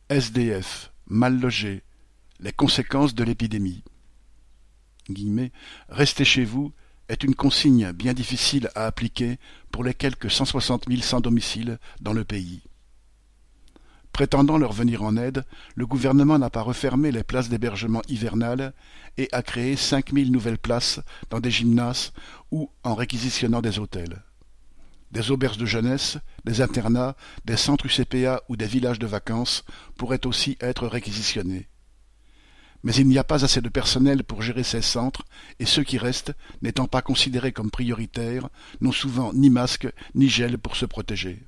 SDF, mal logés, les conséquences de l'épidémie. « Restez chez vous » est une consigne bien difficile à appliquer pour les quelque 160 000 sans domicile dans le pays. Prétendant leur venir en aide, le gouvernement n'a pas refermé les places d'hébergement hivernales et a créé 5 000 nouvelles places dans des gymnases ou en réquisitionnant des hôtels. Des auberges de jeunesse, des internats, des centres UCPA ou des villages de vacances pourraient aussi être réquisitionnés. Mais il n'y a pas assez de personnel pour gérer ces centres et ceux qui restent, n'étant pas considérés comme prioritaires, n'ont souvent ni masque ni gel pour se protéger.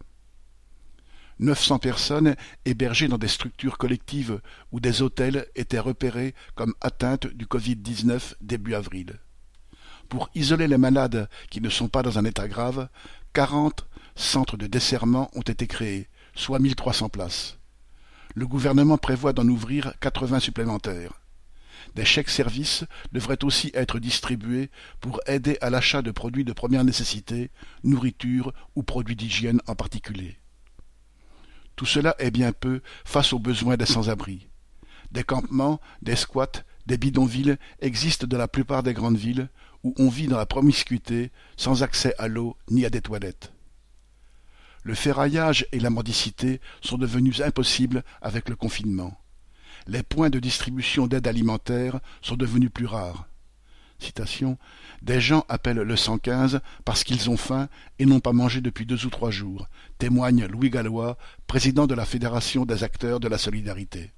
900 personnes hébergées dans des structures collectives ou des hôtels étaient repérées comme atteintes du Covid-19 début avril. Pour isoler les malades qui ne sont pas dans un état grave, 40 centres de desserrement ont été créés, soit 1300 places. Le gouvernement prévoit d'en ouvrir 80 supplémentaires. Des chèques-services devraient aussi être distribués pour aider à l'achat de produits de première nécessité, nourriture ou produits d'hygiène en particulier. Tout cela est bien peu face aux besoins des sans-abri. Des campements, des squats, des bidonvilles existent dans la plupart des grandes villes où on vit dans la promiscuité, sans accès à l'eau ni à des toilettes. Le ferraillage et la mendicité sont devenus impossibles avec le confinement. Les points de distribution d'aide alimentaire sont devenus plus rares. Citation, « Des gens appellent le 115 parce qu'ils ont faim et n'ont pas mangé depuis 2 ou 3 jours », témoigne Louis Gallois, président de la Fédération des acteurs de la solidarité.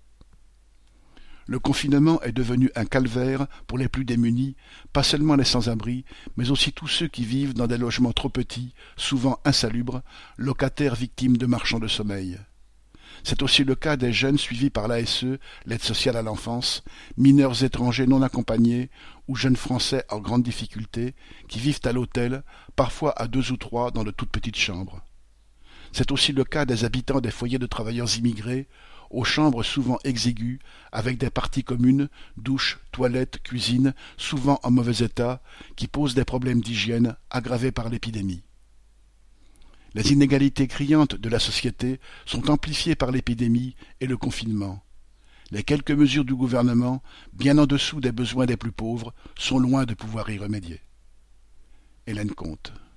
Le confinement est devenu un calvaire pour les plus démunis, pas seulement les sans-abri, mais aussi tous ceux qui vivent dans des logements trop petits, souvent insalubres, locataires victimes de marchands de sommeil. C'est aussi le cas des jeunes suivis par l'ASE, l'aide sociale à l'enfance, mineurs étrangers non accompagnés ou jeunes Français en grande difficulté qui vivent à l'hôtel, parfois à 2 ou 3 dans de toutes petites chambres. C'est aussi le cas des habitants des foyers de travailleurs immigrés, aux chambres souvent exiguës, avec des parties communes, douches, toilettes, cuisine, souvent en mauvais état, qui posent des problèmes d'hygiène aggravés par l'épidémie. Les inégalités criantes de la société sont amplifiées par l'épidémie et le confinement. Les quelques mesures du gouvernement, bien en dessous des besoins des plus pauvres, sont loin de pouvoir y remédier. Hélène Comte.